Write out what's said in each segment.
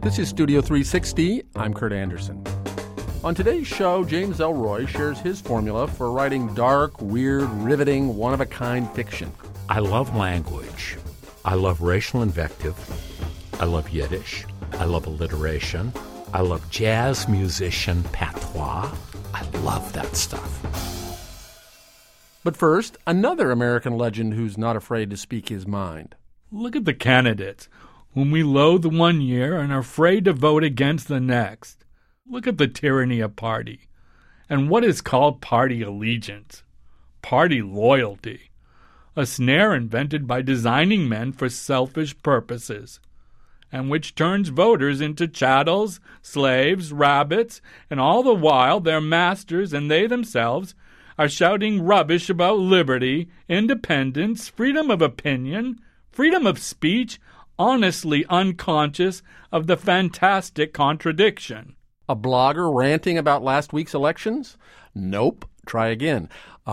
This is Studio 360. I'm Kurt Anderson. On today's show, James Ellroy shares his formula for writing dark, weird, riveting, one-of-a-kind fiction. I love language. I love racial invective. I love Yiddish. I love alliteration. I love jazz musician patois. I love that stuff. But first, another American legend who's not afraid to speak his mind. Look at the candidates, whom we loathe one year and are afraid to vote against the next. Look at the tyranny of party, and what is called party allegiance, party loyalty, a snare invented by designing men for selfish purposes, and which turns voters into chattels, slaves, rabbits, and all the while their masters and they themselves are shouting rubbish about liberty, independence, freedom of opinion, freedom of speech, honestly unconscious of the fantastic contradiction. A blogger ranting about last week's elections? Nope. Try again.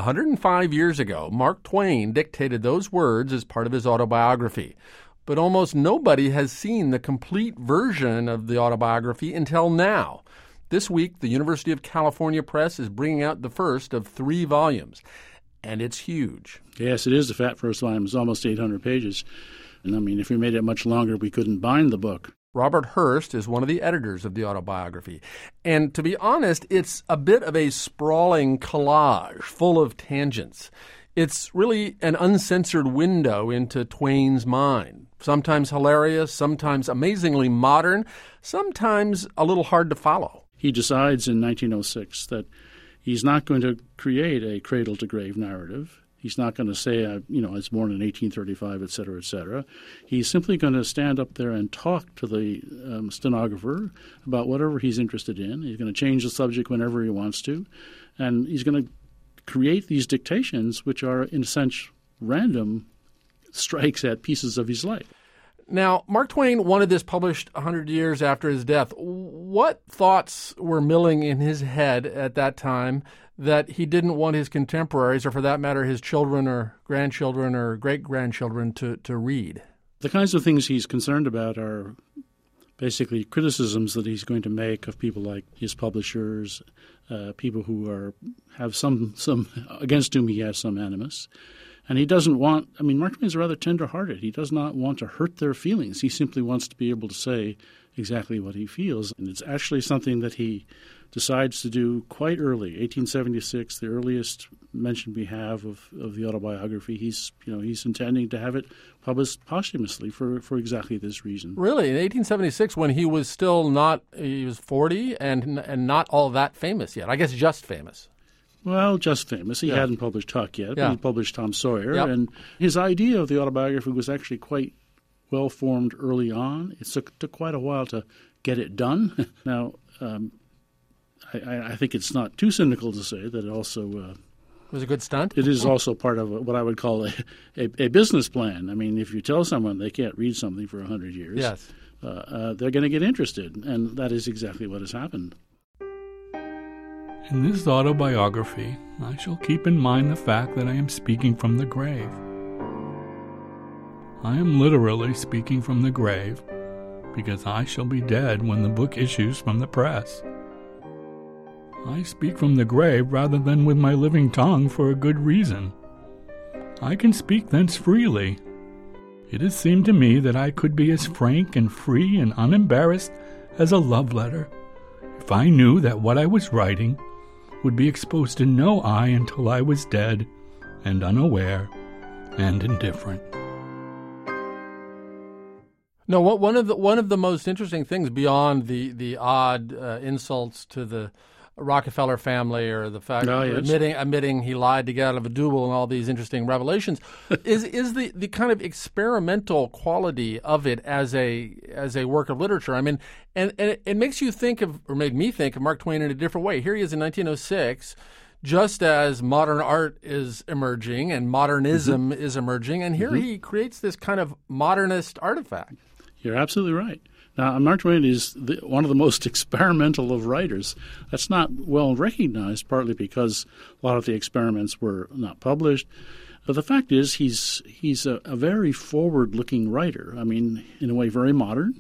105 years ago, Mark Twain dictated those words as part of his autobiography. But almost nobody has seen the complete version of the autobiography until now. This week, the University of California Press is bringing out the first of 3 volumes, and it's huge. Yes, it is. The fat first volume. It's almost 800 pages. And I mean, if we made it much longer, we couldn't bind the book. Robert Hurst is one of the editors of the autobiography. And to be honest, it's a bit of a sprawling collage full of tangents. It's really an uncensored window into Twain's mind. Sometimes hilarious, sometimes amazingly modern, sometimes a little hard to follow. He decides in 1906 that he's not going to create a cradle-to-grave narrative. He's not going to say, I was born in 1835, et cetera, et cetera. He's simply going to stand up there and talk to the stenographer about whatever he's interested in. He's going to change the subject whenever he wants to. And he's going to create these dictations, which are, in a sense, random strikes at pieces of his life. Now, Mark Twain wanted this published 100 years after his death. What thoughts were milling in his head at that time that he didn't want his contemporaries, or for that matter, his children or grandchildren or great-grandchildren to read? The kinds of things he's concerned about are basically criticisms that he's going to make of people like his publishers, people who have some against whom he has some animus. And he doesn't want – Mark Twain's rather tender-hearted. He does not want to hurt their feelings. He simply wants to be able to say exactly what he feels. And it's actually something that he decides to do quite early, 1876, the earliest mention we have of the autobiography. He's intending to have it published posthumously for exactly this reason. Really? In 1876, when he was still not – he was 40 and not all that famous yet. I guess just famous. Well, just famous. He hadn't published Huck yet. Yeah. He published Tom Sawyer. Yep. And his idea of the autobiography was actually quite well formed early on. It took quite a while to get it done. Now, I think it's not too cynical to say that it also it was a good stunt. It is also part of what I would call a business plan. I mean, if you tell someone they can't read something for 100 years, yes. They're going to get interested. And that is exactly what has happened. In this autobiography, I shall keep in mind the fact that I am speaking from the grave. I am literally speaking from the grave, because I shall be dead when the book issues from the press. I speak from the grave rather than with my living tongue for a good reason. I can speak thence freely. It has seemed to me that I could be as frank and free and unembarrassed as a love letter, if I knew that what I was writing would be exposed to no eye until I was dead and unaware and indifferent. No, one of the most interesting things beyond the odd insults to the Rockefeller family or the fact admitting he lied to get out of a duel and all these interesting revelations is the kind of experimental quality of it as a work of literature. I mean, and it makes you think of, or made me think of, Mark Twain in a different way. Here he is in 1906, just as modern art is emerging and modernism is emerging, and here he creates this kind of modernist artifact. You're absolutely right. Now, Mark Twain is one of the most experimental of writers. That's not well recognized, partly because a lot of the experiments were not published. But the fact is he's a very forward-looking writer. I mean, in a way, very modern.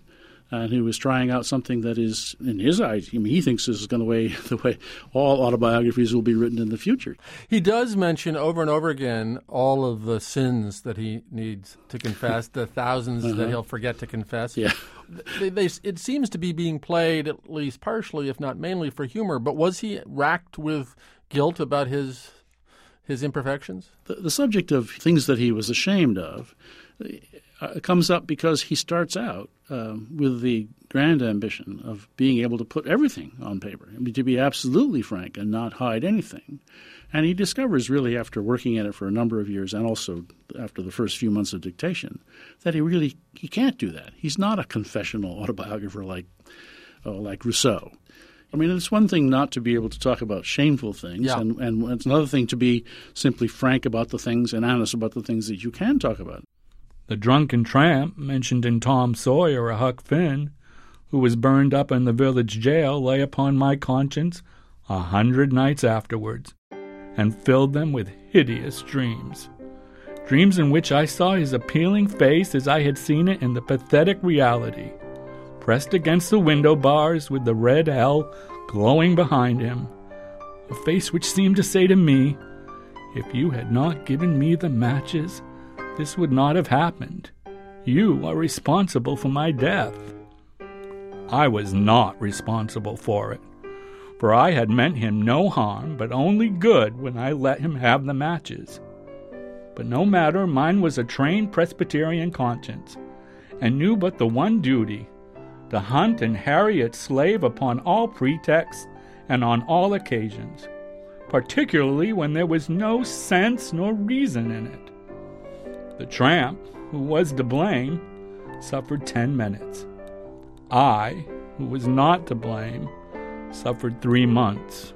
and who is trying out something that is, in his eyes, he thinks this is going the way all autobiographies will be written in the future. He does mention over and over again all of the sins that he needs to confess, the thousands that he'll forget to confess. Yeah. It seems to be being played, at least partially, if not mainly, for humor. But was he racked with guilt about his imperfections? The subject of things that he was ashamed of comes up because he starts out with the grand ambition of being able to put everything on paper, to be absolutely frank and not hide anything. And he discovers, really, after working at it for a number of years and also after the first few months of dictation, that he can't do that. He's not a confessional autobiographer like Rousseau. I mean, it's one thing not to be able to talk about shameful things, and it's another thing to be simply frank about the things and honest about the things that you can talk about. The drunken tramp mentioned in Tom Sawyer or Huck Finn, who was burned up in the village jail, lay upon my conscience 100 nights afterwards, and filled them with hideous dreams. Dreams in which I saw his appealing face as I had seen it in the pathetic reality, pressed against the window bars with the red hell glowing behind him, a face which seemed to say to me, "If you had not given me the matches, this would not have happened. You are responsible for my death." I was not responsible for it, for I had meant him no harm, but only good when I let him have the matches. But no matter, mine was a trained Presbyterian conscience, and knew but the one duty, to hunt and harry its slave upon all pretexts and on all occasions, particularly when there was no sense nor reason in it. The tramp, who was to blame, suffered 10 minutes. I, who was not to blame, suffered 3 months.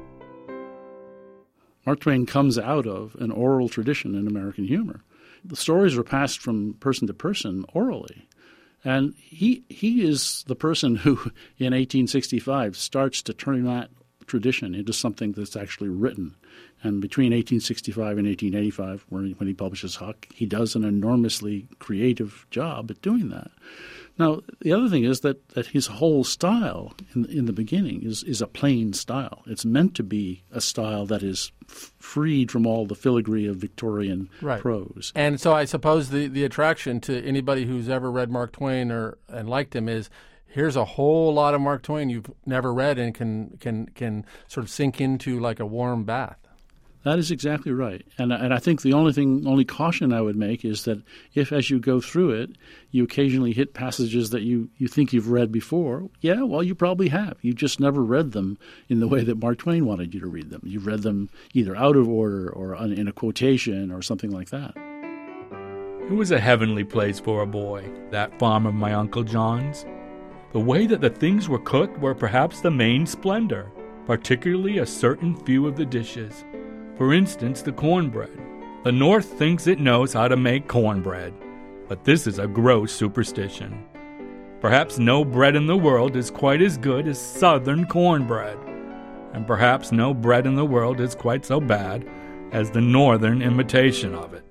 Mark Twain comes out of an oral tradition in American humor. The stories were passed from person to person orally. And he is the person who, in 1865, starts to turn that tradition into something that's actually written. And between 1865 and 1885, when he publishes Huck, he does an enormously creative job at doing that. Now, the other thing is that his whole style in the beginning is a plain style. It's meant to be a style that is freed from all the filigree of Victorian prose. And so I suppose the attraction to anybody who's ever read Mark Twain and liked him is, here's a whole lot of Mark Twain you've never read and can sort of sink into like a warm bath. That is exactly right. And I think the only caution I would make is that if, as you go through it, you occasionally hit passages that you think you've read before, you probably have. You just never read them in the way that Mark Twain wanted you to read them. You've read them either out of order or in a quotation or something like that. It was a heavenly place for a boy, that farm of my Uncle John's. The way that the things were cooked were perhaps the main splendor, particularly a certain few of the dishes. For instance, the cornbread. The North thinks it knows how to make cornbread, but this is a gross superstition. Perhaps no bread in the world is quite as good as Southern cornbread, and perhaps no bread in the world is quite so bad as the Northern imitation of it.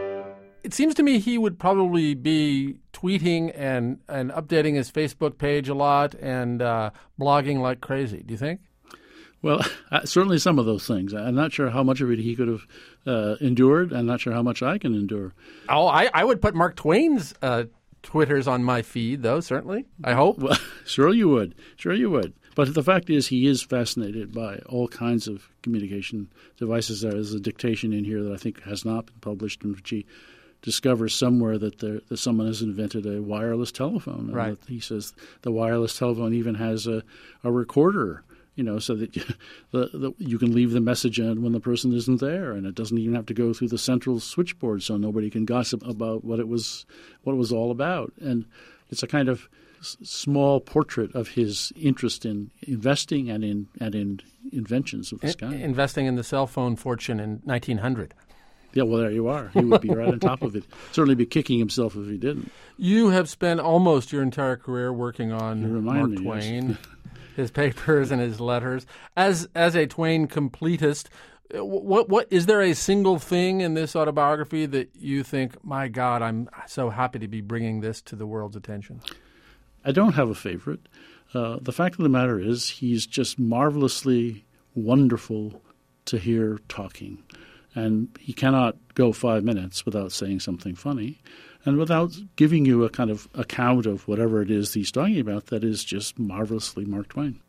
It seems to me he would probably be tweeting and updating his Facebook page a lot and blogging like crazy. Do you think? Well, certainly some of those things. I'm not sure how much of it he could have endured. I'm not sure how much I can endure. Oh, I would put Mark Twain's Twitters on my feed, though, certainly. I hope. Well, sure you would. Sure you would. But the fact is he is fascinated by all kinds of communication devices. There is a dictation in here that I think has not been published, in which he discovers somewhere that someone has invented a wireless telephone. Right. He says the wireless telephone even has a recorder, so that you can leave the message in when the person isn't there, and it doesn't even have to go through the central switchboard, so nobody can gossip about what it was all about. And it's a kind of small portrait of his interest in investing and in inventions of this kind. Investing in the cell phone fortune in 1900. Yeah, well, there you are. He would be right on top of it. Certainly be kicking himself if he didn't. You have spent almost your entire career working on Mark Twain. Yes. His papers and his letters. As a Twain completist, what is there a single thing in this autobiography that you think, my God, I'm so happy to be bringing this to the world's attention? I don't have a favorite. The fact of the matter is he's just marvelously wonderful to hear talking. And he cannot go 5 minutes without saying something funny and without giving you a kind of account of whatever it is he's talking about that is just marvelously Mark Twain.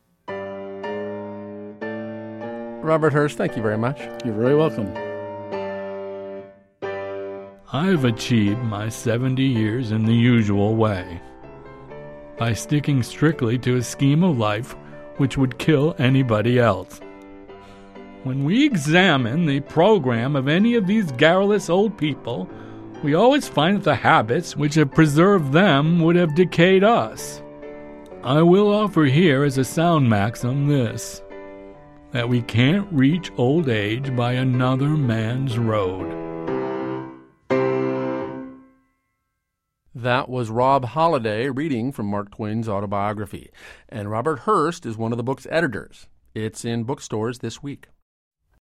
Robert Hurst, thank you very much. You're very welcome. I've achieved my 70 years in the usual way, by sticking strictly to a scheme of life which would kill anybody else. When we examine the program of any of these garrulous old people, we always find that the habits which have preserved them would have decayed us. I will offer here as a sound maxim this, that we can't reach old age by another man's road. That was Rob Holliday reading from Mark Twain's autobiography. And Robert Hurst is one of the book's editors. It's in bookstores this week.